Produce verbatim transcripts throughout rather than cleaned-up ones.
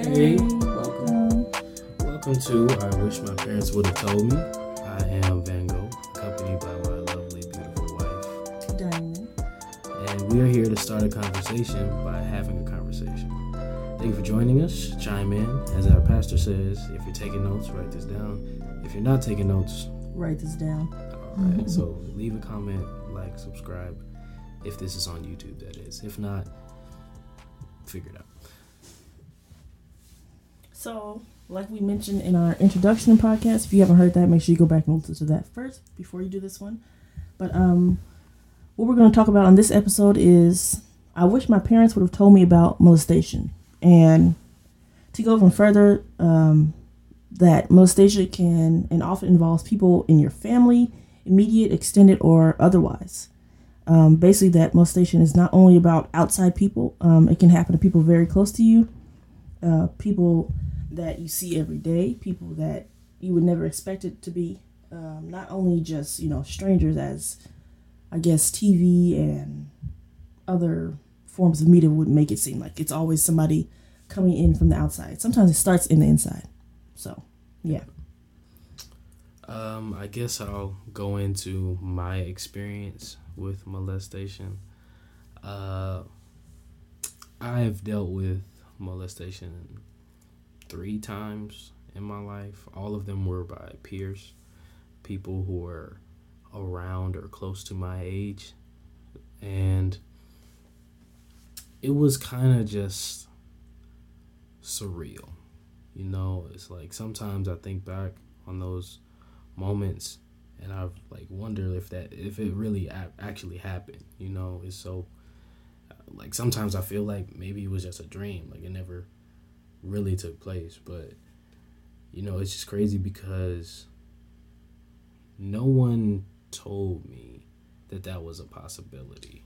Hey, welcome. Welcome to I Wish My Parents Would Have Told Me. I am Van Gogh, accompanied by my lovely, beautiful wife, Diamond. And we are here to start a conversation by having a conversation. Thank you for joining us. Chime in. As our pastor says, if you're taking notes, write this down. If you're not taking notes, write this down. All right, mm-hmm. So leave a comment, like, subscribe. If this is on YouTube, that is. If not, figure it out. So, like we mentioned in our introduction podcast, if you haven't heard that, make sure you go back and listen to that first before you do this one. But um, what we're going to talk about on this episode is I wish my parents would have told me about molestation. And to go even further, um, that molestation can and often involves people in your family, immediate, extended, or otherwise. Um, basically, that molestation is not only about outside people. Um, it can happen to people very close to you, uh, people that you see every day, people that you would never expect it to be. Um, not only just, you know, strangers, as I guess T V and other forms of media would make it seem like. It's always somebody coming in from the outside. Sometimes it starts in the inside. So, yeah. Um, I guess I'll go into my experience with molestation. Uh, I've dealt with molestation three times in my life. All of them were by peers, people who were around or close to my age. And it was kind of just surreal. You know, it's like sometimes I think back on those moments and I've like wonder if that if it really a- actually happened. You know, it's so like sometimes I feel like maybe it was just a dream, like it never really took place. But you know, it's just crazy because no one told me that that was a possibility.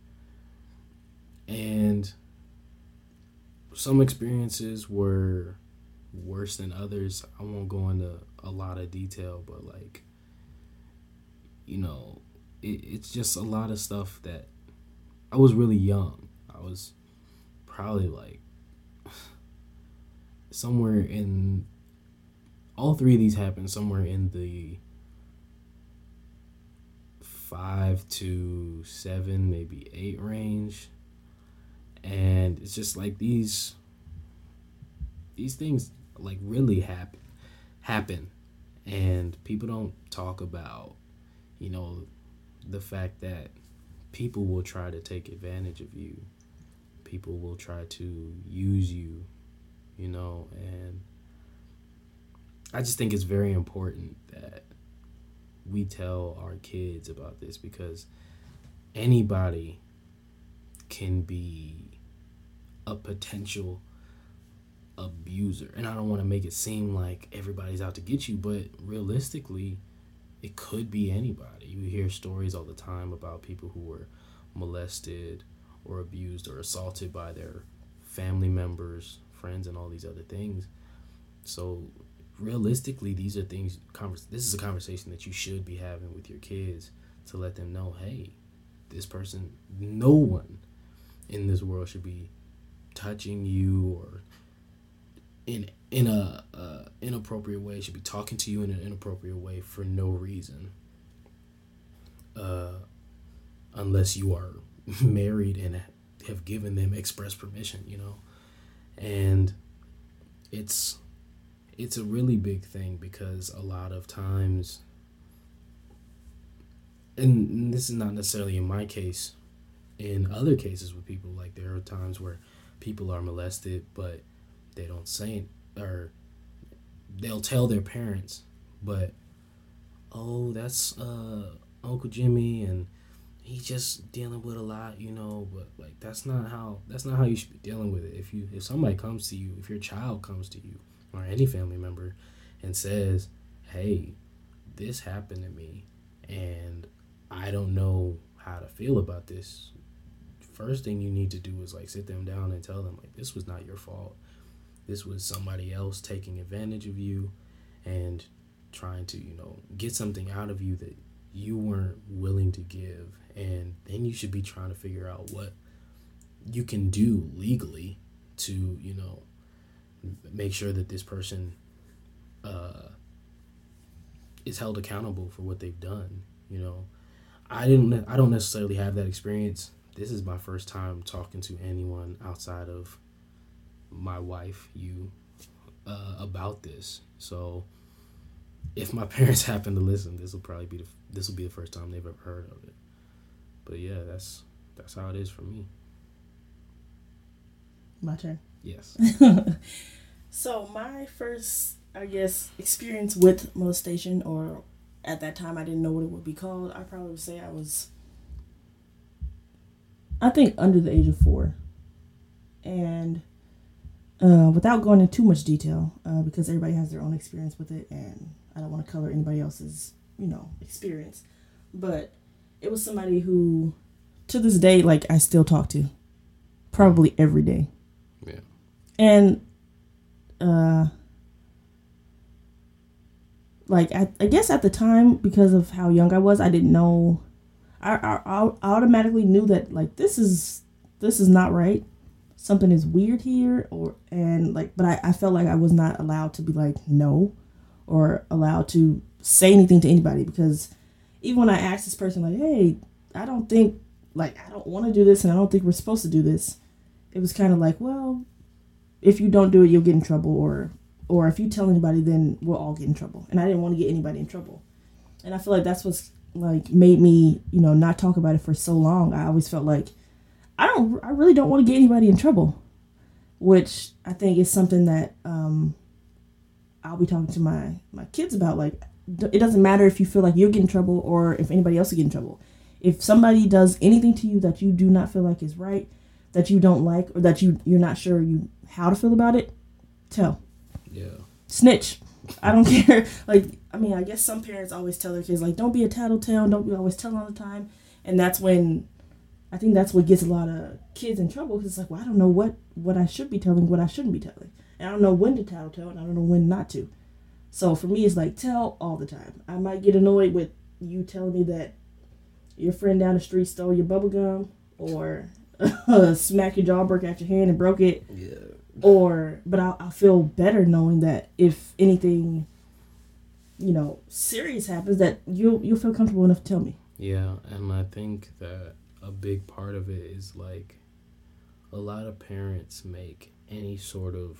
And some experiences were worse than others. I won't go into a lot of detail, but like, you know, it, it's just a lot of stuff that I was really young. I was probably like somewhere in, all three of these happened somewhere in the five to seven, maybe eight range. And it's just like these, these things like really happen, happen. And people don't talk about, you know, the fact that people will try to take advantage of you. People will try to use you, you know, and I just think it's very important that we tell our kids about this because anybody can be a potential abuser. And I don't want to make it seem like everybody's out to get you, but realistically, it could be anybody. You hear stories all the time about people who were molested or abused or assaulted by their family members, friends, and all these other things. So realistically, these are things, convers- this is a conversation that you should be having with your kids to let them know, hey, this person, no one in this world should be touching you or in in a uh, inappropriate way, should be talking to you in an inappropriate way for no reason, uh, unless you are married and have given them express permission, you know. And it's it's a really big thing because a lot of times, and this is not necessarily in my case, in other cases with people, like there are times where people are molested, but they don't say it, or they'll tell their parents, but, oh, that's uh, Uncle Jimmy, and he's just dealing with a lot, you know, but, like, that's not how, that's not how you should be dealing with it. If you, if somebody comes to you, if your child comes to you, or any family member, and says, hey, this happened to me, and I don't know how to feel about this, first thing you need to do is, like, sit them down and tell them, like, this was not your fault. This was somebody else taking advantage of you and trying to, you know, get something out of you that you weren't willing to give. And then you should be trying to figure out what you can do legally to, you know, make sure that this person uh, is held accountable for what they've done. You know, I didn't. I don't necessarily have that experience. This is my first time talking to anyone outside of my wife, you, uh, about this. So, if my parents happen to listen, this will probably be the this will be the first time they've ever heard of it. But yeah, that's that's how it is for me. My turn. Yes. So my first, I guess, experience with molestation, or at that time I didn't know what it would be called. I probably would say I was, I think, under the age of four, and uh, without going into too much detail, uh, because everybody has their own experience with it, and I don't want to color anybody else's, you know, experience, but it was somebody who, to this day, like, I still talk to, probably every day. Yeah. And, uh, like, I, I guess at the time, because of how young I was, I didn't know, I, I, I automatically knew that, like, this is, this is not right. Something is weird here, or, and, like, but I, I felt like I was not allowed to be like, no, or allowed to say anything to anybody, because even when I asked this person, like, hey, I don't think, like, I don't want to do this, and I don't think we're supposed to do this, it was kind of like, well, if you don't do it, you'll get in trouble, or or if you tell anybody, then we'll all get in trouble. And I didn't want to get anybody in trouble. And I feel like that's what's, like, made me, you know, not talk about it for so long. I always felt like, I don't, I really don't want to get anybody in trouble, which I think is something that um, I'll be talking to my, my kids about. Like, it doesn't matter if you feel like you'll get in trouble or if anybody else will get in trouble. If somebody does anything to you that you do not feel like is right, that you don't like, or that you, you're not sure you how to feel about it, tell. Yeah. Snitch. I don't care. Like, I mean, I guess some parents always tell their kids, like, don't be a tattletale, don't be always telling all the time. And that's when, I think that's what gets a lot of kids in trouble, because it's like, well, I don't know what, what I should be telling, what I shouldn't be telling. And I don't know when to tattletale, and I don't know when not to. So for me, it's like, tell all the time. I might get annoyed with you telling me that your friend down the street stole your bubble gum, or smack your jaw, broke out your hand and broke it. Yeah. Or, but I'll, I'll feel better knowing that if anything, you know, serious happens, that you'll you'll feel comfortable enough to tell me. Yeah, and I think that a big part of it is, like, a lot of parents make any sort of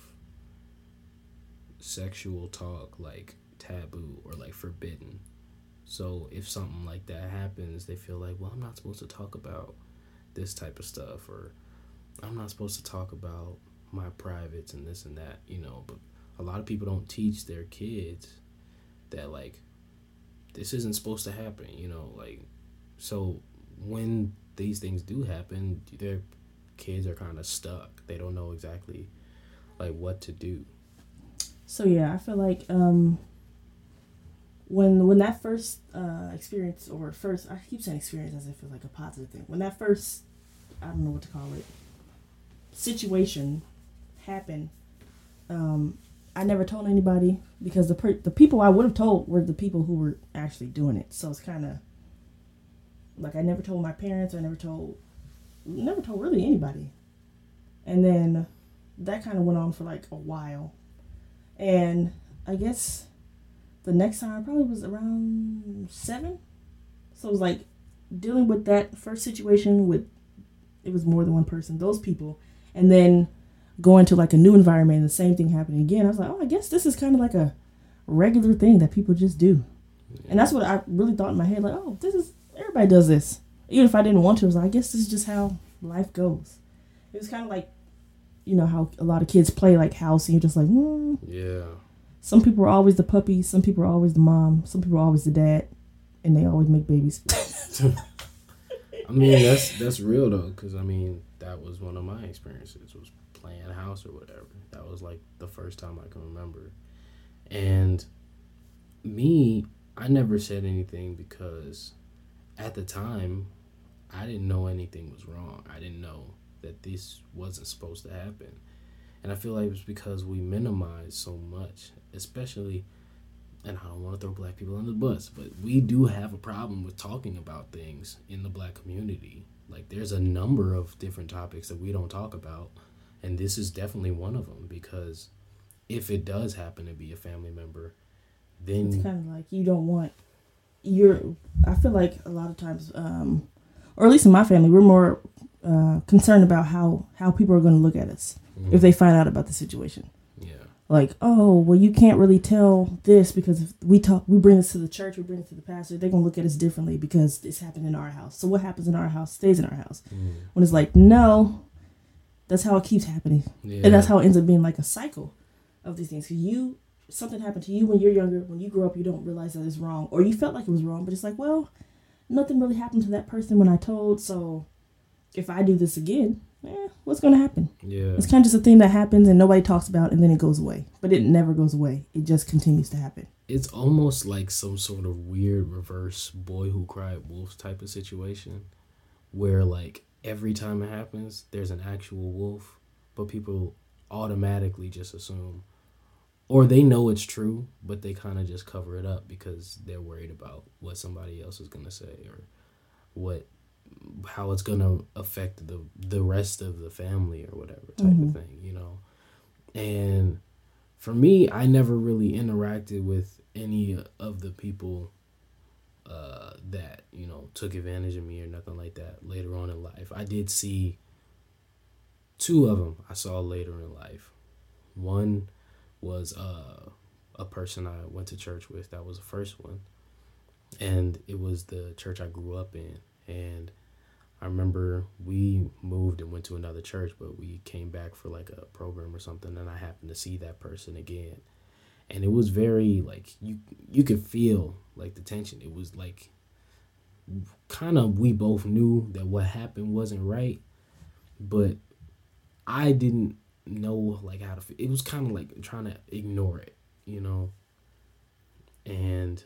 sexual talk, like, taboo or, like, forbidden. So if something like that happens, they feel like, well, I'm not supposed to talk about this type of stuff, or I'm not supposed to talk about my privates and this and that, you know. But a lot of people don't teach their kids that, like, this isn't supposed to happen, you know, like, so when these things do happen, their kids are kind of stuck. They don't know exactly, like, what to do. So yeah, I feel like um when when that first uh experience, or first, I keep saying experience as if it's like a positive thing, when that first, I don't know what to call it, situation happened, um I never told anybody, because the per- the people I would have told were the people who were actually doing it. So it's kind of like, I never told my parents, I never told never told really anybody. And then that kind of went on for like a while, and I guess the next time I probably was around seven. So it was like dealing with that first situation with, it was more than one person, those people, and then going to like a new environment and the same thing happening again. I was like, oh, I guess this is kind of like a regular thing that people just do. Yeah. And that's what I really thought in my head, like, oh, this is, everybody does this. Even if I didn't want to, I was like, I guess this is just how life goes. It was kind of like, you know, how a lot of kids play like house, and you're just like, hmm. Yeah. Some people are always the puppy, some people are always the mom, some people are always the dad, and they always make babies. I mean, that's that's real though, because I mean, that was one of my experiences, was playing house or whatever. That was like the first time I can remember. And me, I never said anything because at the time, I didn't know anything was wrong. I didn't know that this wasn't supposed to happen. And I feel like it was because we minimize so much, especially, and I don't want to throw black people under the bus, but we do have a problem with talking about things in the black community. Like, there's a number of different topics that we don't talk about, and this is definitely one of them, because if it does happen to be a family member, then it's kind of like you don't want you're. I feel like a lot of times, um, or at least in my family, we're more uh, concerned about how how people are going to look at us mm-hmm. if they find out about the situation. Yeah. Like, oh, well, you can't really tell this because if we talk, we bring this to the church, we bring it to the pastor, they're going to look at us differently because this happened in our house. So what happens in our house stays in our house. Mm. When it's like, no, that's how it keeps happening. Yeah. And that's how it ends up being like a cycle of these things. Because you, something happened to you when you're younger, when you grow up, you don't realize that it's wrong. Or you felt like it was wrong, but it's like, well, nothing really happened to that person when I told, so if I do this again, eh, what's going to happen? Yeah. It's kind of just a thing that happens and nobody talks about and then it goes away. But it never goes away. It just continues to happen. It's almost like some sort of weird reverse Boy Who Cried Wolf type of situation where like every time it happens, there's an actual wolf, but people automatically just assume, or they know it's true, but they kind of just cover it up because they're worried about what somebody else is going to say or what how it's going to affect the the rest of the family or whatever type mm-hmm. of thing, you know. And for me, I never really interacted with any of the people uh, that, you know, took advantage of me or nothing like that later on in life. I did see two of them I saw later in life. One was uh, a person I went to church with. That was the first one. And it was the church I grew up in. And I remember we moved and went to another church, but we came back for like a program or something, and I happened to see that person again. And it was very, like, you you could feel, like, the tension. It was, like, kind of we both knew that what happened wasn't right, but I didn't know, like, how to feel. It was kind of like trying to ignore it, you know? And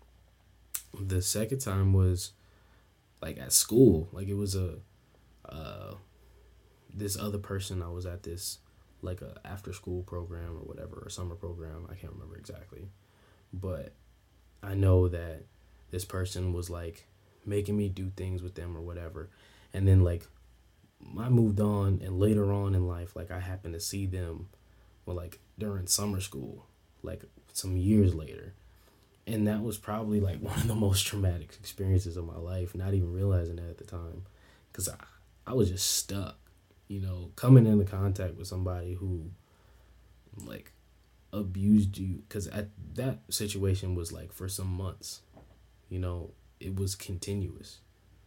the second time was, like, at school. Like, it was a, uh, this other person, I was at this, like, a after-school program or whatever, or summer program, I can't remember exactly. But I know that this person was, like, making me do things with them or whatever. And then, like, I moved on, and later on in life, like, I happened to see them, well, like, during summer school, like, some years later. And that was probably, like, one of the most traumatic experiences of my life, not even realizing that at the time. Because I, I was just stuck, you know, coming into contact with somebody who, like, abused you. Because at that situation was, like, for some months, you know, it was continuous.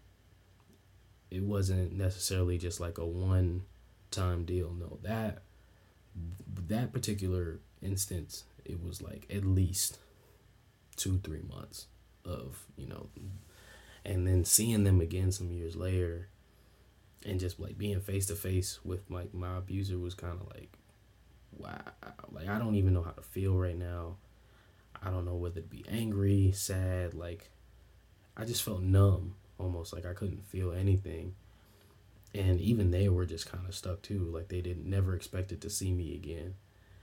It wasn't necessarily just, like, a one-time deal. No, that, that particular instance, it was, like, at least two, three months of, you know, and then seeing them again some years later and just like being face to face with like my abuser was kind of like, wow, like I don't even know how to feel right now. I don't know whether to be angry, sad, like I just felt numb, almost like I couldn't feel anything. And even they were just kind of stuck too, like they didn't never expected to see me again.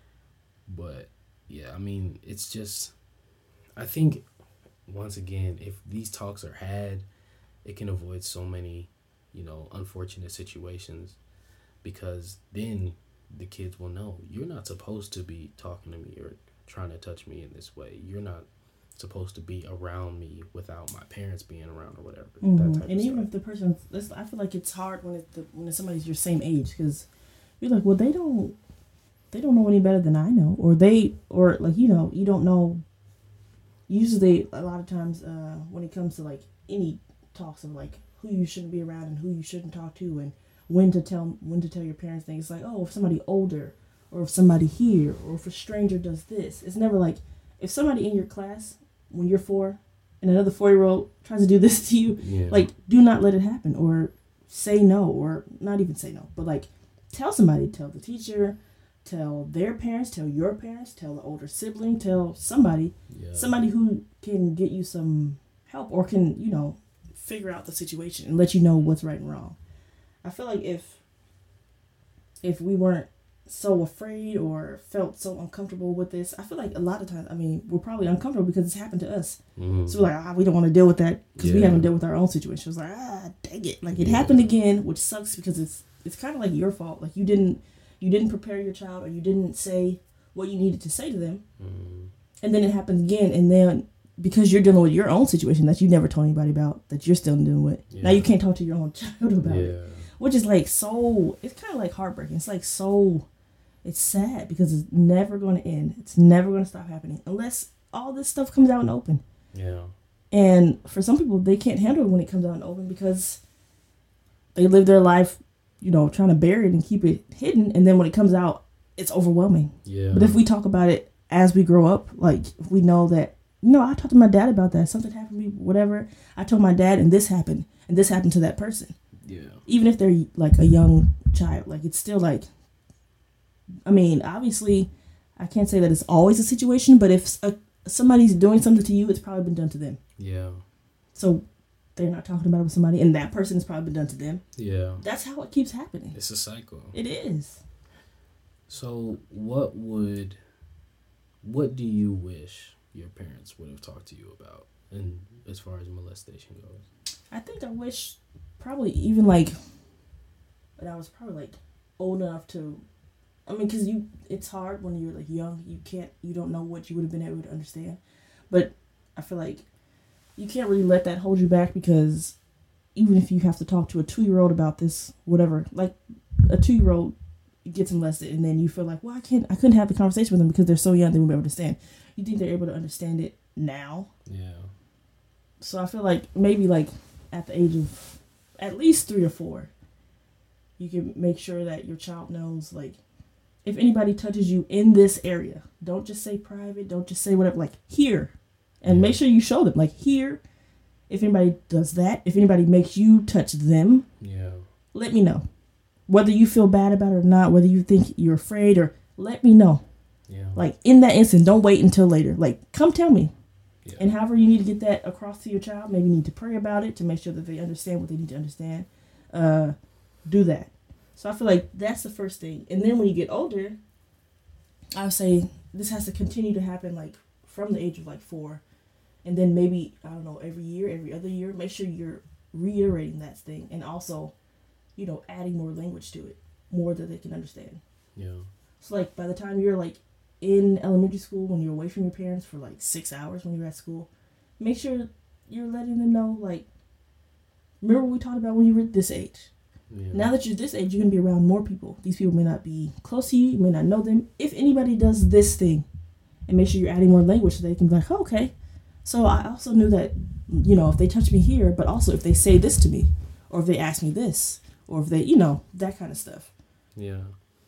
But yeah, I mean, it's just, I think, once again, if these talks are had, it can avoid so many, you know, unfortunate situations, because then the kids will know you're not supposed to be talking to me or trying to touch me in this way. You're not supposed to be around me without my parents being around or whatever. Mm-hmm. That type and of even stuff. If the person, I feel like it's hard when it's the, when it's somebody's your same age, because you're like, well, they don't, they don't know any better than I know, or they, or like you know, you don't know. Usually, a lot of times, uh, when it comes to, like, any talks of, like, who you shouldn't be around and who you shouldn't talk to and when to tell when to tell your parents things, it's like, oh, if somebody older or if somebody here or if a stranger does this. It's never like, if somebody in your class, when you're four, and another four-year-old tries to do this to you, yeah. like, do not let it happen, or say no, or not even say no, but, like, tell somebody, tell the teacher, tell their parents, tell your parents, tell the older sibling, tell somebody, yeah. somebody who can get you some help or can, you know, figure out the situation and let you know what's right and wrong. I feel like if if we weren't so afraid or felt so uncomfortable with this, I feel like a lot of times, I mean, we're probably uncomfortable because it's happened to us. Mm-hmm. So we're like, ah, we don't want to deal with that because yeah. we haven't dealt with our own situation. It's like, ah, dang it. Like, it yeah. happened again, which sucks because it's it's kind of like your fault. Like, you didn't... You didn't prepare your child, or you didn't say what you needed to say to them. Mm-hmm. And then it happens again, and then because you're dealing with your own situation that you never told anybody about, that you're still dealing with, yeah. now you can't talk to your own child about yeah. it. Which is like so, it's kind of like heartbreaking. It's like so, it's sad because it's never going to end. It's never going to stop happening unless all this stuff comes out in open. Yeah. And for some people, they can't handle it when it comes out in open because they live their life, you know, trying to bury it and keep it hidden. And then when it comes out, it's overwhelming. Yeah. But if we talk about it as we grow up, like if we know that, you know, I talked to my dad about that. Something happened to me, whatever. I told my dad and this happened. And this happened to that person. Yeah. Even if they're like a young child, like it's still like, I mean, obviously, I can't say that it's always a situation, but if a, somebody's doing something to you, it's probably been done to them. Yeah. So they're not talking about it with somebody, and that person has probably been done to them. Yeah. That's how it keeps happening. It's a cycle. It is. So what would, what do you wish your parents would have talked to you about, and as far as molestation goes? I think I wish probably even like, but I was probably like old enough to, I mean, because you, it's hard when you're like young, you can't, you don't know what you would have been able to understand. But I feel like you can't really let that hold you back because even if you have to talk to a two-year-old about this, whatever, like a two-year-old gets molested and then you feel like, well, I can't, I couldn't have the conversation with them because they're so young, they won't be able to understand. You think they're able to understand it now? Yeah. So I feel like maybe like at the age of at least three or four, you can make sure that your child knows, like, if anybody touches you in this area, don't just say private, don't just say whatever, like here. And yeah. make sure you show them, like here, if anybody does that, if anybody makes you touch them, yeah, let me know. Whether you feel bad about it or not, whether you think you're afraid or let me know. Yeah. Like in that instant, don't wait until later. Like, come tell me. Yeah. And however you need to get that across to your child, maybe you need to pray about it to make sure that they understand what they need to understand. Uh, do that. So I feel like that's the first thing. And then when you get older, I would say this has to continue to happen like from the age of like four. And then maybe, I don't know, every year, every other year, make sure you're reiterating that thing. And also, you know, adding more language to it, more that they can understand. Yeah. So like by the time you're like in elementary school, when you're away from your parents for like six hours when you're at school, make sure you're letting them know, like, remember what we talked about when you were this age. Yeah. Now that you're this age, you're going to be around more people. These people may not be close to you. You may not know them. If anybody does this thing, and make sure you're adding more language so they can be like, oh, okay. So I also knew that, you know, if they touch me here, but also if they say this to me, or if they ask me this, or if they, you know, that kind of stuff. Yeah.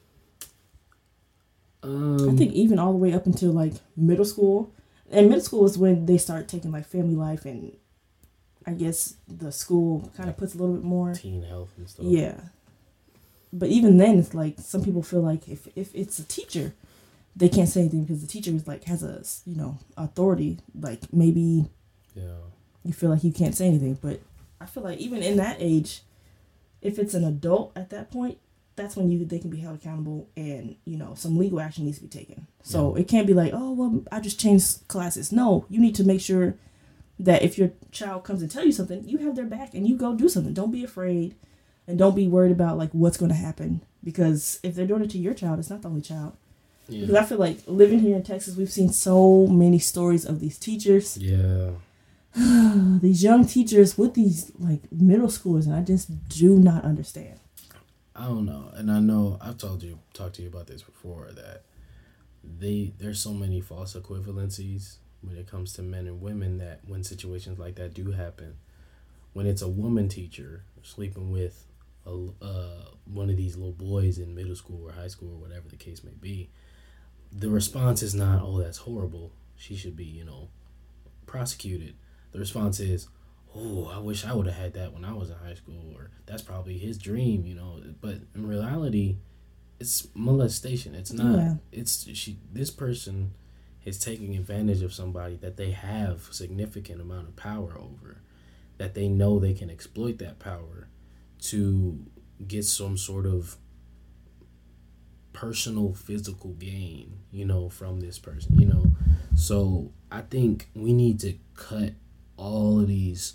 Um, I think even all the way up until like middle school. And middle school is when they start taking like family life and I guess the school kind of puts a little bit more teen health and stuff. Yeah. But even then, it's like some people feel like if, if it's a teacher, they can't say anything because the teacher is like has a, you know, authority. Like maybe yeah. you feel like you can't say anything. But I feel like even in that age, if it's an adult at that point, that's when you they can be held accountable and, you know, some legal action needs to be taken. So yeah. It can't be like, oh, well, I just changed classes. No, you need to make sure that if your child comes and tell you something, you have their back and you go do something. Don't be afraid and don't be worried about like what's going to happen, because if they're doing it to your child, it's not the only child. Yeah. Because I feel like living here in Texas, we've seen so many stories of these teachers. Yeah. These young teachers with these like middle schoolers, and I just do not understand. I don't know. And I know I've told you talked to you about this before, that they there's so many false equivalencies when it comes to men and women, that when situations like that do happen, when it's a woman teacher sleeping with a, uh, one of these little boys in middle school or high school or whatever the case may be, the response is not, oh, that's horrible, she should be, you know, prosecuted. The response is, oh, I wish I would have had that when I was in high school, or that's probably his dream, you know. But in reality, it's molestation. It's not. Yeah. It's she. This person is taking advantage of somebody that they have significant amount of power over, that they know they can exploit that power to get some sort of personal physical gain, you know, from this person, you know. So I think we need to cut all of these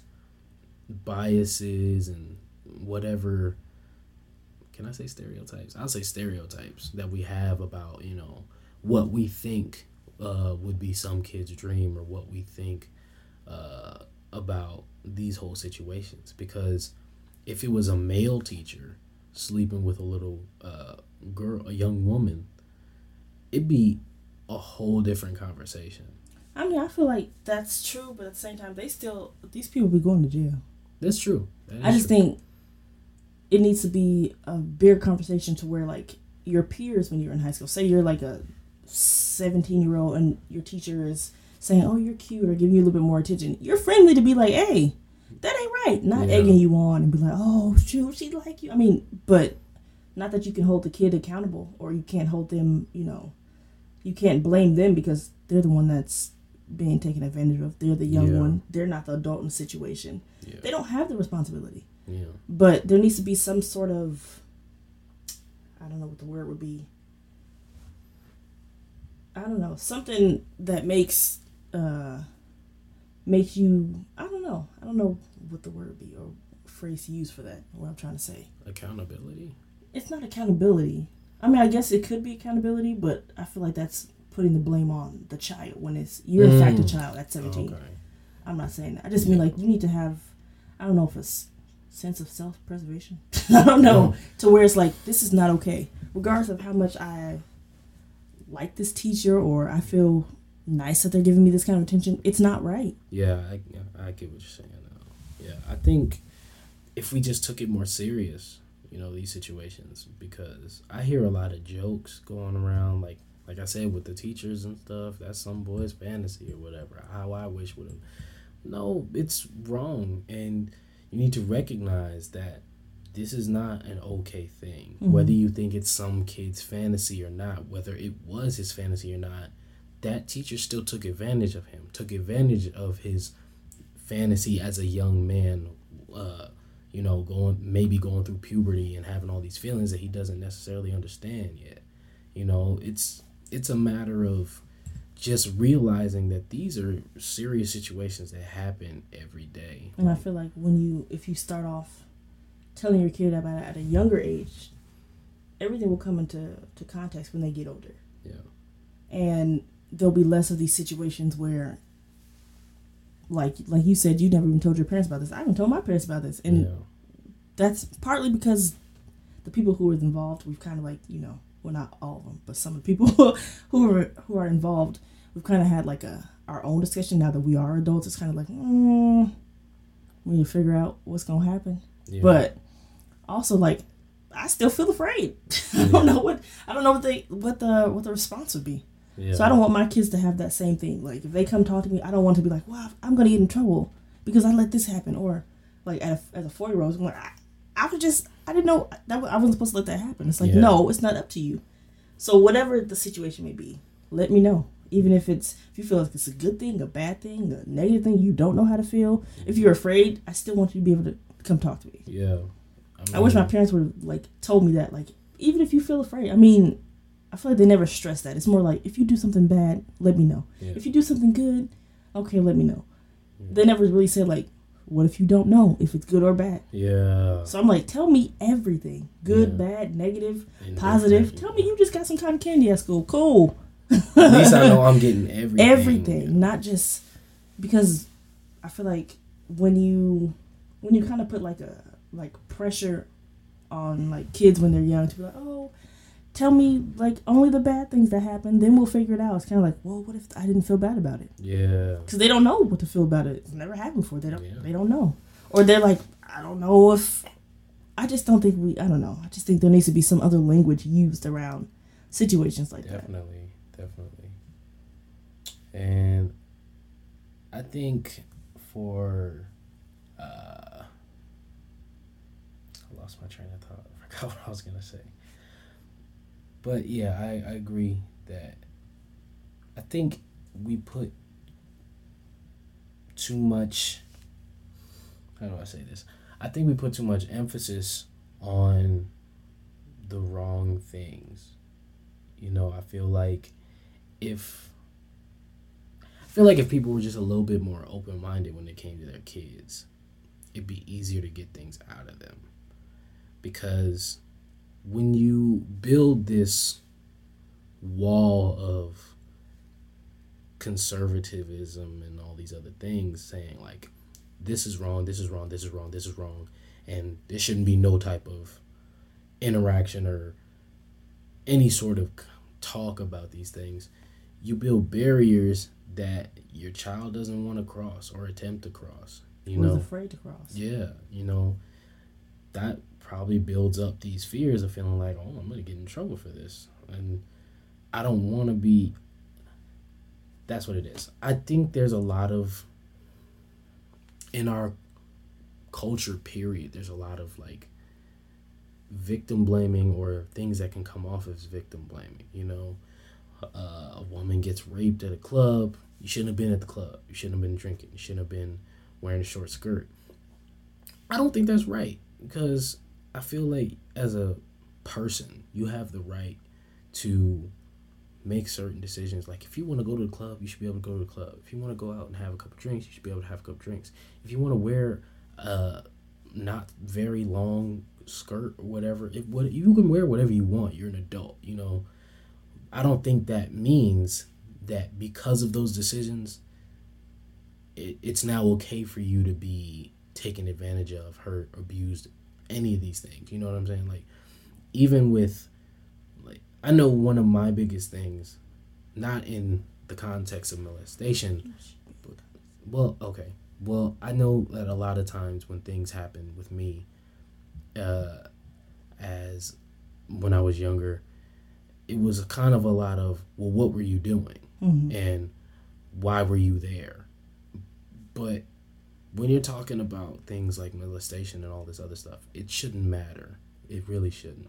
biases and whatever, can I say stereotypes? I'll say stereotypes that we have about, you know, what we think uh, would be some kid's dream, or what we think uh, about these whole situations. Because if it was a male teacher sleeping with a little uh, girl, a young woman, it'd be a whole different conversation. I mean, I feel like that's true, but at the same time, they still, these people be going to jail. That's true. That I just true. think it needs to be a bigger conversation to where, like, your peers when you're in high school, say you're like a seventeen year old and your teacher is saying, oh, you're cute, or giving you a little bit more attention. You're friendly to be like, hey, that ain't right. Not Yeah. egging you on and be like, oh, shoot, she like you. I mean, but not that you can hold the kid accountable, or you can't hold them, you know, you can't blame them because they're the one that's being taken advantage of. They're the young Yeah. one. They're not the adult in the situation. Yeah. They don't have the responsibility. Yeah. But there needs to be some sort of, I don't know what the word would be. I don't know, something that makes uh makes you, I don't know. I don't know what the word would be or phrase to use for that. What I'm trying to say. Accountability. It's not accountability. I mean, I guess it could be accountability, but I feel like that's putting the blame on the child when it's you're in fact a Mm. child at seventeen. Okay. I'm not saying that. I just Yeah. mean like you need to have, I don't know if it's sense of self-preservation. I don't know, Yeah. to where it's like this is not okay, regardless of how much I like this teacher or I feel nice that they're giving me this kind of attention. It's not right. Yeah, I, I get what you're saying now. Yeah, I think if we just took it more serious, you know, these situations, because I hear a lot of jokes going around, like like I said, with the teachers and stuff. That's some boy's fantasy or whatever. How I wish with him. No, it's wrong, and you need to recognize that this is not an okay thing. Mhm. Whether you think it's some kid's fantasy or not, whether it was his fantasy or not, that teacher still took advantage of him, took advantage of his fantasy as a young man, uh, you know, going maybe going through puberty and having all these feelings that he doesn't necessarily understand yet. You know, it's it's a matter of just realizing that these are serious situations that happen every day. And I feel like when you, if you start off telling your kid about it at a younger age, everything will come into to context when they get older. Yeah. And there'll be less of these situations where, like like you said, you never even told your parents about this. I haven't told my parents about this. And yeah. that's partly because the people who were involved, we've kind of like, you know, well, not all of them, but some of the people who are who are involved, we've kind of had like a our own discussion. Now that we are adults, it's kind of like, mm, we need to figure out what's gonna happen. Yeah. But also, like, I still feel afraid. I don't know what I don't know what they what the what the response would be. Yeah. So I don't want my kids to have that same thing. Like, if they come talk to me, I don't want to be like, wow, I'm gonna get in trouble because I let this happen. Or like at a, as a four year old, I'm like, I, I was just I didn't know that I wasn't supposed to let that happen. It's like, Yeah. no, it's not up to you. So whatever the situation may be, let me know. Even if it's if you feel like it's a good thing, a bad thing, a negative thing, you don't know how to feel. If you're afraid, I still want you to be able to come talk to me. Yeah. I, mean, I wish my parents would have like told me that. Like, even if you feel afraid, I mean, I feel like they never stress that. It's more like, if you do something bad, let me know. Yeah. If you do something good, okay, let me know. Yeah. They never really said like, what if you don't know if it's good or bad? Yeah. So I'm like, tell me everything. Good, Yeah. bad, negative, And positive. different, Tell me you just got some cotton candy at school. Cool. At least I know I'm getting everything. Everything, not just because I feel like when you when you kind of put like a like pressure on like kids when they're young to be like, oh, tell me like only the bad things that happen, then we'll figure it out. It's kind of like, well, what if I didn't feel bad about it? Yeah. Because they don't know what to feel about it. It's never happened before. They don't. Yeah. They don't know, or they're like, I don't know if. I just don't think we. I don't know. I just think there needs to be some other language used around situations like that. Definitely, definitely. And I think for uh I lost my train of thought. I forgot what I was gonna say. But yeah, I, I agree that I think we put too much how do I say this? I think we put too much emphasis on the wrong things. You know, I feel like if I feel like if people were just a little bit more open-minded when it came to their kids, it'd be easier to get things out of them. Because when you build this wall of conservatism and all these other things saying like this is wrong, this is wrong, this is wrong, this is wrong, and there shouldn't be no type of interaction or any sort of talk about these things. You build barriers that your child doesn't want to cross or attempt to cross. You know, was afraid to cross. Yeah, you know, that probably builds up these fears of feeling like, oh, I'm gonna get in trouble for this, and I don't want to be. That's what it is. I think there's a lot of in our culture. Period. There's a lot of like victim blaming or things that can come off as victim blaming. You know, uh, a woman gets raped at a club. You shouldn't have been at the club. You shouldn't have been drinking. You shouldn't have been wearing a short skirt. I don't think that's right, because I feel like as a person, you have the right to make certain decisions. Like if you want to go to the club, you should be able to go to the club. If you want to go out and have a couple drinks, you should be able to have a couple drinks. If you want to wear a not very long skirt or whatever, it, what, you can wear whatever you want. You're an adult, you know. I don't think that means that because of those decisions, it, it's now okay for you to be taken advantage of, hurt, abused, any of these things. You know what I'm saying? Like, even with, like, I know one of my biggest things, not in the context of molestation, but, well, okay. Well, I know that a lot of times when things happen with me, uh, as when I was younger, it was kind of a lot of, well, what were you doing? Mm-hmm. And why were you there? But when you're talking about things like molestation and all this other stuff, it shouldn't matter. It really shouldn't.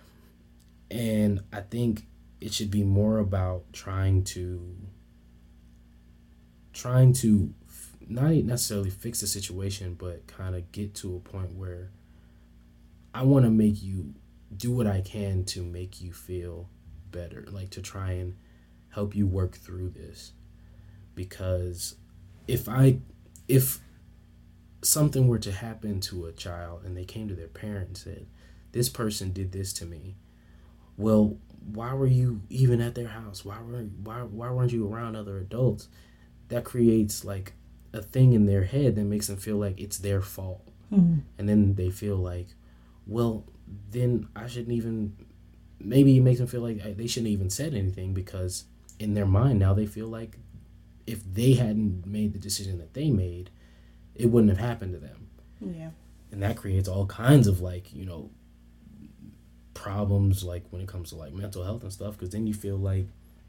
And I think it should be more about trying to, trying to not necessarily fix the situation, but kind of get to a point where I want to make you do what I can to make you feel better, like to try and help you work through this. Because if I, if something were to happen to a child and they came to their parent and said, this person did this to me, well, why were you even at their house? Why were why why weren't you around other adults? That creates like a thing in their head that makes them feel like it's their fault. Mm-hmm. And then they feel like, well, then I shouldn't even, maybe it makes them feel like they shouldn't even said anything, because in their mind now they feel like if they hadn't made the decision that they made, it wouldn't have happened to them. Yeah. And that creates all kinds of like, you know, problems like when it comes to like mental health and stuff, because then you feel like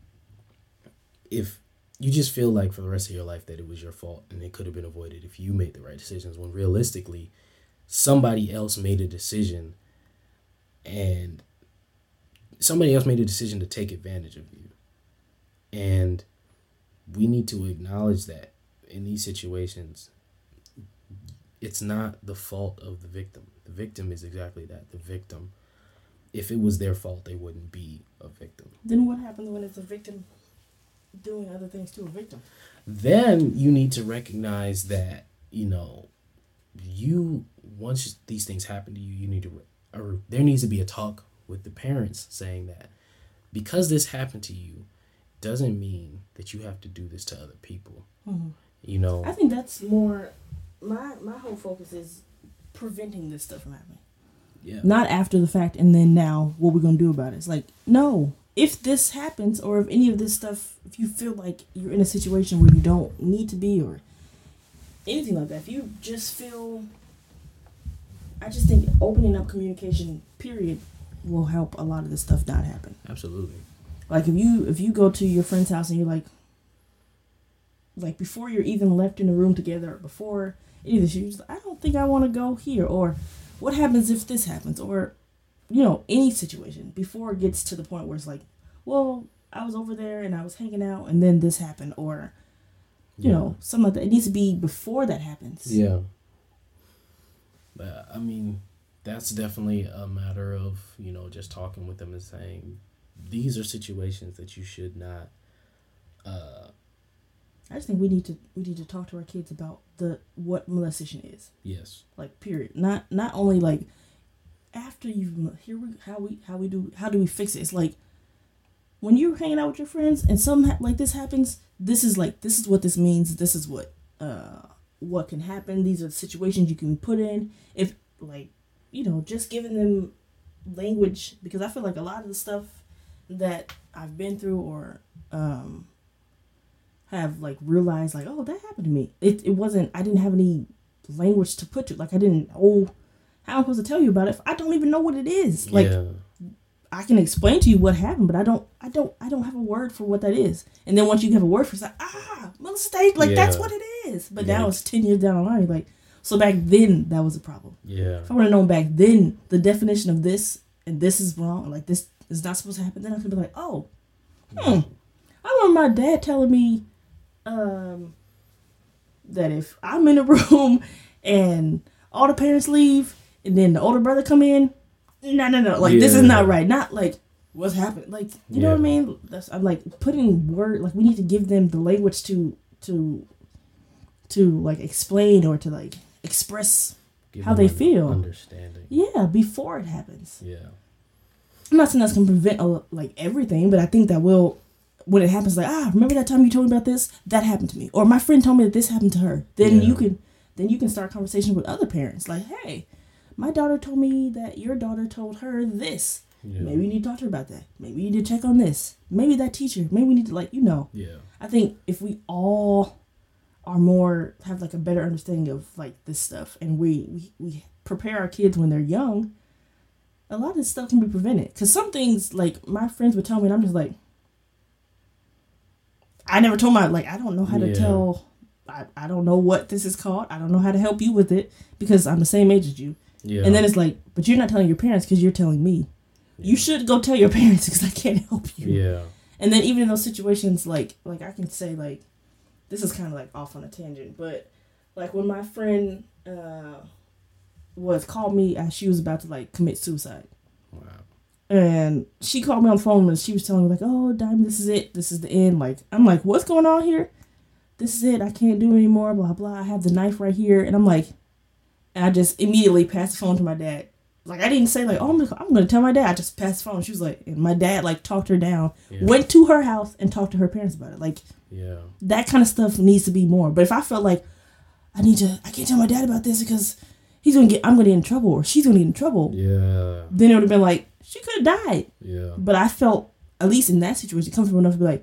if you just feel like for the rest of your life that it was your fault and it could have been avoided if you made the right decisions, when realistically somebody else made a decision and somebody else made a decision to take advantage of you. And we need to acknowledge that in these situations, it's not the fault of the victim. The victim is exactly that, the victim. If it was their fault, they wouldn't be a victim. Then what happens when it's a victim doing other things to a victim? Then you need to recognize that, you know, you, once these things happen to you, you need to, or there needs to be a talk with the parents saying that because this happened to you doesn't mean that you have to do this to other people. Mm-hmm. You know, I think that's more, my, my whole focus is preventing this stuff from happening. Yeah. Not after the fact and then now what we're going to do about it. It's like, no, if this happens or if any of this stuff, if you feel like you're in a situation where you don't need to be or anything like that, if you just feel, I just think opening up communication, period, will help a lot of this stuff not happen. Absolutely. Like if you if you go to your friend's house and you're like, like before you're even left in the room together, or before any of this, you're just like, I don't think I want to go here, or what happens if this happens, or, you know, any situation before it gets to the point where it's like, well, I was over there and I was hanging out and then this happened, or, you yeah. know, something like that. It needs to be before that happens. Yeah. But, I mean, that's definitely a matter of, you know, just talking with them and saying, these are situations that you should not, uh, I just think we need to we need to talk to our kids about the what molestation is. Yes. Like period. Not not only like after you here we how we how we do how do we fix it? It's like when you're hanging out with your friends and something ha- like this happens, this is like this is what this means. This is what uh what can happen. These are the situations you can be put in. If like you know, just giving them language, because I feel like a lot of the stuff that I've been through or um have like realized like, oh, that happened to me. It it wasn't I didn't have any language to put to it. Like I didn't oh how am I supposed to tell you about it if I don't even know what it is? Like yeah. I can explain to you what happened, but I don't I don't I don't have a word for what that is. And then once you have a word for it, it's like, ah, molestation, like Yeah. that's what it is. But Yeah. now it's ten years down the line, like so back then that was a problem. Yeah. If I would have known back then the definition of this and this is wrong, like this is not supposed to happen, then I could be like, oh, hmm. I remember my dad telling me um, that if I'm in a room and all the parents leave and then the older brother come in, no, no, no, like this is Yeah. not right. Not like what's happened. Like you know what I Yeah. mean? That's I'm like putting word. Like we need to give them the language to to to like explain or to like express Give how them they an feel. Understanding. Yeah, before it happens. Yeah. I'm not saying that's gonna prevent uh, like everything, but I think that will, when it happens, like ah, remember that time you told me about this? That happened to me, or my friend told me that this happened to her. Then Yeah. you can, then you can start conversation with other parents, like, hey, my daughter told me that your daughter told her this. Yeah. Maybe you need to talk to her about that. Maybe you need to check on this. Maybe that teacher. Maybe we need to like you know. Yeah. I think if we all are more have like a better understanding of like this stuff, and we we, we prepare our kids when they're young, a lot of this stuff can be prevented. Because some things, like, my friends would tell me, and I'm just like, I never told my, like, I don't know how to Yeah. tell, I, I don't know what this is called. I don't know how to help you with it because I'm the same age as you. Yeah. And then it's like, but you're not telling your parents because you're telling me. You should go tell your parents because I can't help you. Yeah. And then even in those situations, like, like I can say, like, this is kind of, like, off on a tangent, but, like, when my friend, uh, was called me as she was about to like commit suicide. Wow. And she called me on the phone and she was telling me like, oh, Diamond, this is it. This is the end. Like, I'm like, what's going on here? This is it. I can't do it anymore. Blah, blah. I have the knife right here. And I'm like, and I just immediately passed the phone to my dad. Like, I didn't say like, oh, I'm gonna, I'm gonna tell my dad. I just passed the phone. She was like, and my dad like talked her down, Yeah. went to her house and talked to her parents about it. Like, Yeah. that kind of stuff needs to be more. But if I felt like I need to, I can't tell my dad about this because he's gonna get, I'm gonna get in trouble or she's gonna get in trouble. Yeah. Then it would have been like, she could have died. Yeah. But I felt, at least in that situation, comfortable enough to be like,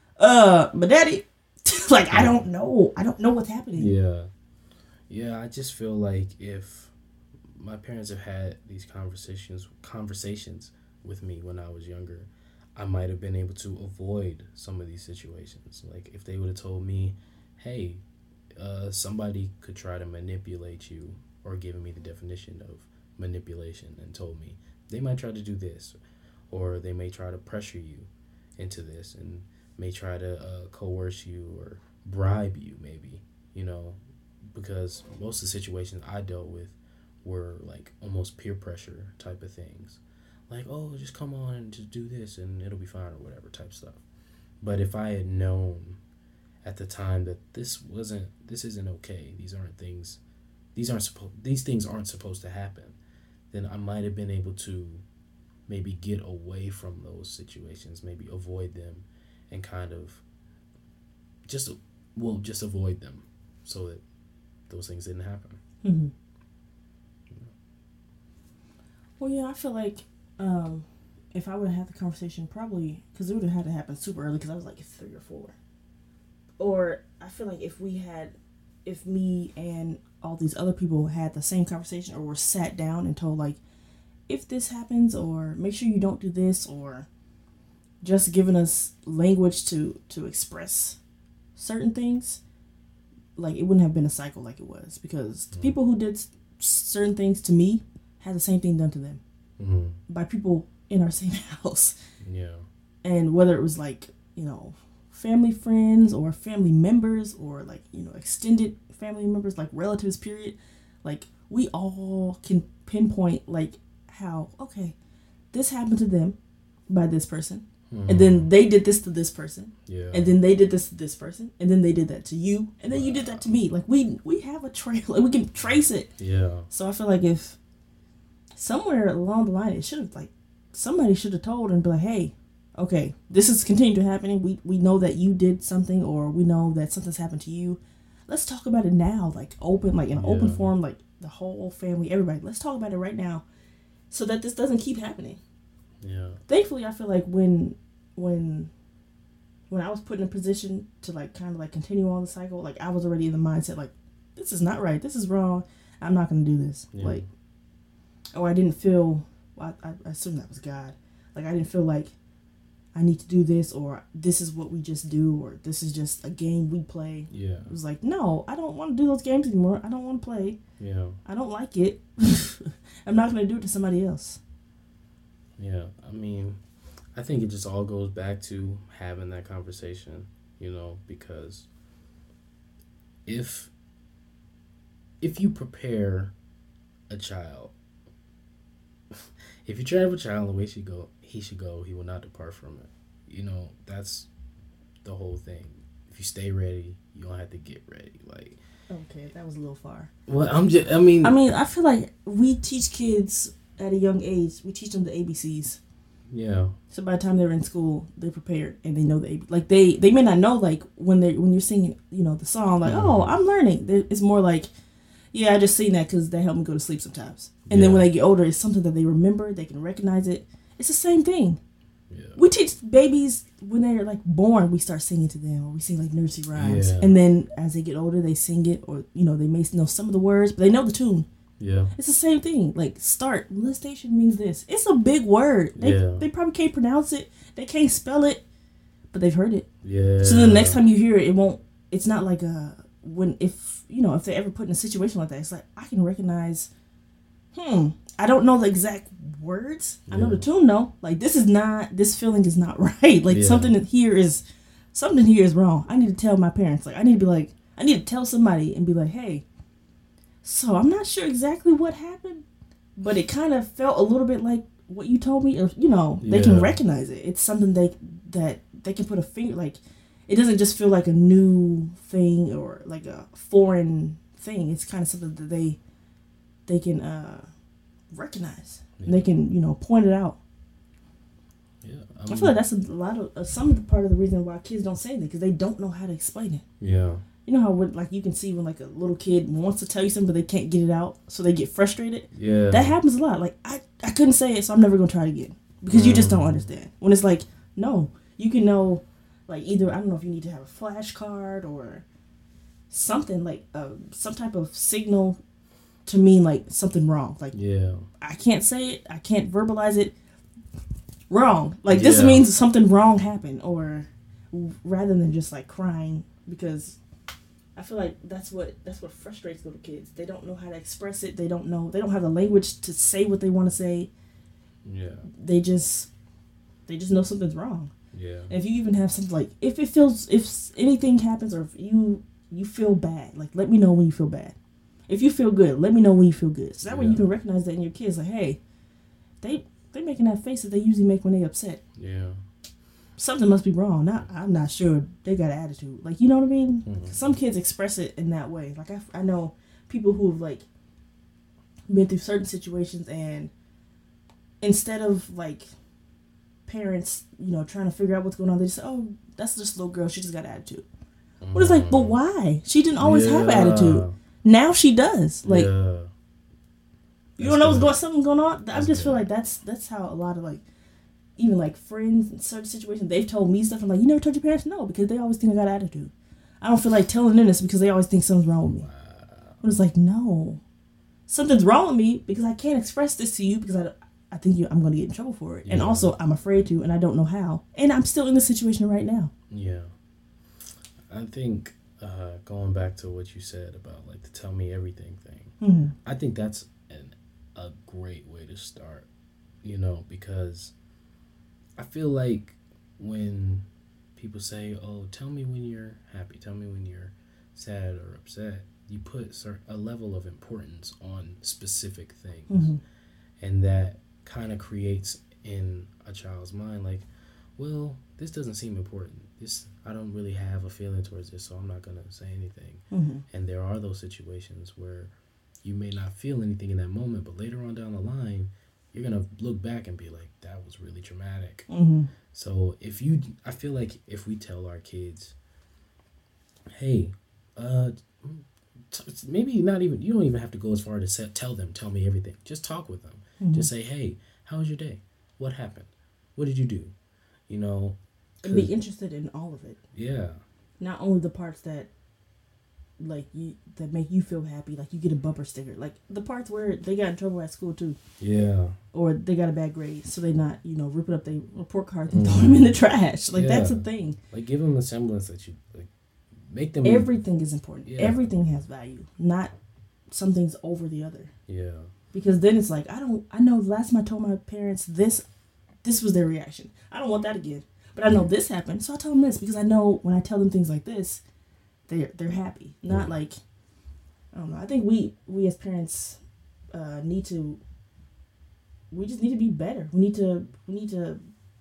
uh, but daddy, like, I don't know. I don't know what's happening. Yeah. Yeah, I just feel like if my parents have had these conversations conversations with me when I was younger, I might have been able to avoid some of these situations. Like if they would have told me, hey, uh, somebody could try to manipulate you, or given me the definition of manipulation and told me they might try to do this, or they may try to pressure you into this and may try to uh, coerce you or bribe you maybe, you know, because most of the situations I dealt with were like almost peer pressure type of things. Like, oh, just come on and just do this and it'll be fine or whatever type stuff. But if I had known at the time that this wasn't, this isn't okay, these aren't things, these aren't supposed, these things aren't supposed to happen, then I might have been able to maybe get away from those situations, maybe avoid them and kind of just, well, just avoid them so that those things didn't happen. Mm-hmm. Well, yeah, I feel like um, if I would have had the conversation, probably, because it would have had to happen super early because I was like three or four. Or I feel like if we had, if me and all these other people had the same conversation or were sat down and told like, if this happens, or make sure you don't do this, or just giving us language to, to express certain things, like it wouldn't have been a cycle like it was, because the people who did certain things to me had the same thing done to them Mm-hmm. by people in our same house. Yeah. And whether it was like, you know, family friends or family members or like, you know, extended family members, like relatives, period, like we all can pinpoint like how, okay, this happened to them by this person. Mm-hmm. And then they did this to this person. Yeah. And then they did this to this person. And then they did that to you. And then wow. you did that to me. Like we we have a trail. Like we can trace it. Yeah. So I feel like if somewhere along the line, it should have like, somebody should have told and be like, hey, okay, this is continuing to happen. We we know that you did something, or we know that something's happened to you. Let's talk about it now, like open, like in an Yeah. open forum, like the whole family, everybody. Let's talk about it right now, so that this doesn't keep happening. Yeah. Thankfully, I feel like when when when I was put in a position to like kind of like continue on the cycle, like I was already in the mindset like this is not right, this is wrong. I'm not gonna do this. Yeah. Like, or I didn't feel. Well, I, I assume that was God. Like I didn't feel like I need to do this, or this is what we just do, or this is just a game we play. Yeah. It was like, no, I don't want to do those games anymore. I don't want to play. Yeah. I don't like it. I'm not going to do it to somebody else. Yeah. I mean, I think it just all goes back to having that conversation, you know, because if if you prepare a child, if you train up a child the way she go, he should go, he will not depart from it. You know, that's the whole thing. If you stay ready, you don't have to get ready. Like, Okay, that was a little far. well, I'm just, I mean, I mean, I feel like we teach kids at a young age, we teach them the A B Cs. yeah, So by the time they're in school, they're prepared and they know the A B. Like they, they may not know like when they when you're singing, you know, the song. Like, Mhm. oh, I'm learning. They- It's more like, yeah, I just sing that because they help me go to sleep sometimes. And then Yeah. when they get older, it's something that they remember. They can recognize it. It's the same thing. yeah, We teach babies when they're like born. We start singing to them, or we sing like nursery rhymes. Yeah. And then as they get older, they sing it, or you know, they may know some of the words, but they know the tune. yeah, It's the same thing. Like start molestation means this. It's a big word. They Yeah. they probably can't pronounce it. They can't spell it, but they've heard it. yeah. So then the next time you hear it, it won't. It's not like a when if you know if they ever put in a situation like that. It's like I can recognize. Hmm. I don't know the exact words. I know Yeah. the tune though. Like this is not. This feeling is not right. Like Yeah. something here is. Something here is wrong. I need to tell my parents. Like I need to be like. I need to tell somebody and be like, hey. So I'm not sure exactly what happened, but it kind of felt a little bit like what you told me. Or you know, they can Yeah. recognize it. It's something they that they can put a finger like. It doesn't just feel like a new thing or like a foreign thing. It's kind of something that they they can uh, recognize. Yeah. And they can you know point it out. yeah, I feel like that's a lot of uh, some of the part of the reason why kids don't say anything because they don't know how to explain it. yeah, You know how when, like you can see when like a little kid wants to tell you something but they can't get it out, so they get frustrated. yeah. That happens a lot. Like I, I couldn't say it, so I'm never gonna try it again because you just don't Mm. understand. When it's like, no, you can know, like either I don't know if you need to have a flashcard or something like uh, some type of signal to mean like something wrong. Like yeah, I can't say it, I can't verbalize it. Wrong. Like this Yeah. means something wrong happened, or rather than just like crying because. I feel like that's what that's what frustrates little kids. They don't know how to express it. They don't know. They don't have the language to say what they want to say. yeah, They just they just know something's wrong. yeah, And if you even have something like if it feels if anything happens or if you you feel bad, like let me know when you feel bad. If you feel good, let me know when you feel good. So that way you Yeah. can recognize that in your kids. Like, hey, they they making that face that they usually make when they upset. yeah, Something must be wrong. Not, I'm not sure they got an attitude. Like, you know what I mean? Mhm. Some kids express it in that way. Like, I, I know people who've, like, been through certain situations and instead of, like, parents, you know, trying to figure out what's going on, they just say, oh, that's just a little girl. She just got an attitude. But it's like, but why? She didn't always have Yeah. attitude. Now she does. Like, yeah. you don't know what's good. going something going on? I That's just feel good. like that's that's how a lot of like even like friends in certain situations they've told me stuff. I'm like, you never told your parents? No, because they always think I got attitude. I don't feel like telling them this because they always think something's wrong with me. But it's like, no, something's wrong with me because I can't express this to you because I, I think you, I'm going to get in trouble for it, and Yeah. also I'm afraid to, and I don't know how, and I'm still in this situation right now. Yeah. I think uh, going back to what you said about like the tell me everything thing, Mm-hmm. I think that's an, a great way to start, you know, because I feel like when people say, oh, tell me when you're happy, tell me when you're sad or upset, you put cer- a level of importance on specific things. Mm-hmm. And that kind of creates in a child's mind like, well, this doesn't seem important. This I don't really have a feeling towards this, so I'm not going to say anything. Mm-hmm. And there are those situations where you may not feel anything in that moment, but later on down the line, you're gonna look back and be like, that was really traumatic. Mm-hmm. So if you, I feel like if we tell our kids, hey, uh, t- maybe not even, you don't even have to go as far to say, tell them, tell me everything. Just talk with them. Mm-hmm. Just say, hey, how was your day? What happened? What did you do? You know, and be interested in all of it. Yeah. Not only the parts that, like, you that make you feel happy, like you get a bumper sticker, like the parts where they got in trouble at school too. Yeah. Or they got a bad grade, so they not, you know, ripping up their report cards and mm. throwing them in the trash. Like, yeah. That's a thing. Like, give them a semblance that you, like, make them... Everything is important. Yeah. Everything has value. Not something's over the other. Yeah. Because then it's like, I don't, I know the last time I told my parents this, this was their reaction. I don't want that again. But I know this happened, so I tell them this, because I know when I tell them things like this, they're, they're happy. Not yeah. like, I don't know. I think we, we as parents uh, need to, we just need to be better. We need to, we need to,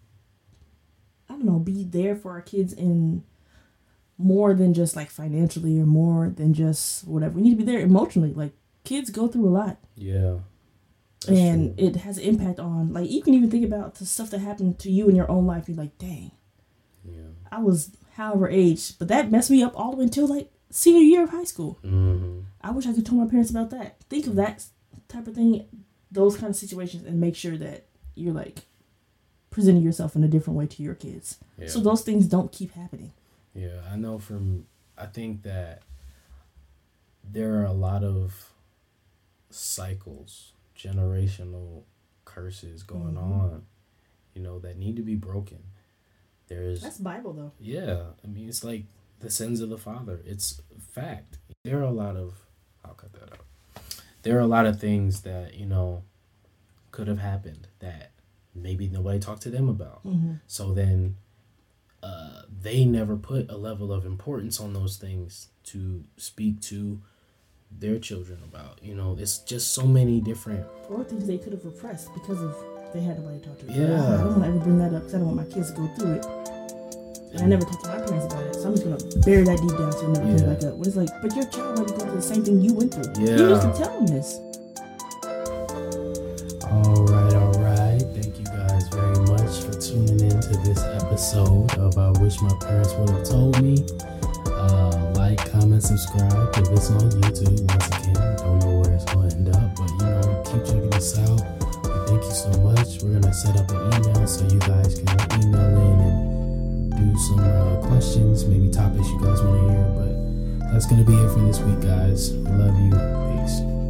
I don't know, be there for our kids in more than just like financially or more than just whatever. We need to be there emotionally. Like, kids go through a lot. Yeah. And true. It has an impact on, like, you can even think about the stuff that happened to you in your own life. You're like, dang, yeah. I was however age, but that messed me up all the way until, like, senior year of high school. Mm-hmm. I wish I could tell my parents about that. Think of that type of thing, those kind of situations, and make sure that you're, like, presenting yourself in a different way to your kids. Yeah. So those things don't keep happening. Yeah, I know from, I think that there are a lot of cycles, generational curses going mm-hmm. on, you know, that need to be broken. There's That's Bible, though. Yeah, I mean, it's like the sins of the father. It's fact. There are a lot of, I'll cut that out. There are a lot of things that, you know, could have happened that maybe nobody talked to them about. Mm-hmm. So then uh, they never put a level of importance on those things to speak to their children about. You know, it's just so many different... Or things they could have repressed because of they had nobody to talk to. Yeah. I don't want to ever bring that up because I don't want my kids to go through it. And I never talked to my parents about it, so I'm just going to bury that deep down so it never comes yeah. back up. When it's like, but your child might be going through the same thing you went through. Yeah. You used to tell them this. All right, all right. Thank you guys very much for tuning in to this episode of I Wish My Parents Would Have Told Me. Uh, like, comment, subscribe. If it's on YouTube, once again, don't know where it's going to end up, but, you know, keep checking us out. We thank you so much. We're going to set up an email so you guys can email in and do some uh, questions, maybe topics you guys want to hear. But that's going to be it for this week, guys. We love you. Peace.